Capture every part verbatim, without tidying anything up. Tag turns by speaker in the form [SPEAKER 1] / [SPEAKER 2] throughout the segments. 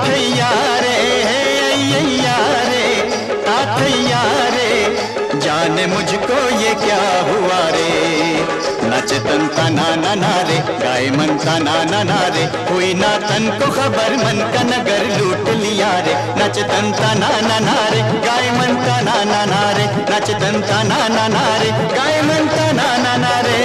[SPEAKER 1] ताथैया रे अय्या रे ताथैया रे, जाने मुझको ये क्या हुआ रे। नच तन तना ना रे, गाय मन तना ना रे, हुई ना तन को खबर मन का नगर लूट लिया रे। नच तन तना ना रे, गाय मन तना ना रे, नच तन तना ना रे, गाय मन तना ना रे।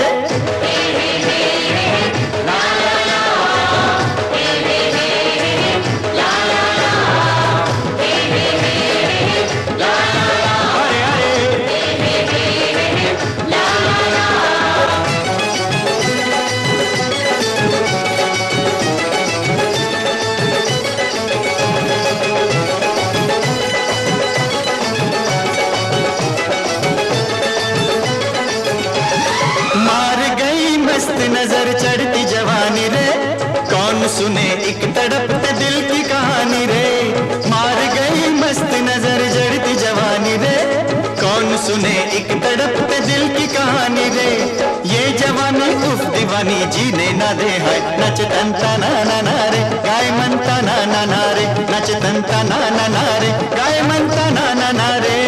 [SPEAKER 1] नजर चढ़ती जवानी रे, कौन सुने एक तड़पते दिल की कहानी रे। मार गई मस्त नजर चढ़ती जवानी रे, कौन सुने एक तड़पते दिल की कहानी रे। ये जवानी उफ दीवानी जीने ना दे है, नच तन तना ना रे, गाय मन तना ना रे, नच तन तना ना रे, गाय मन तना ना रे।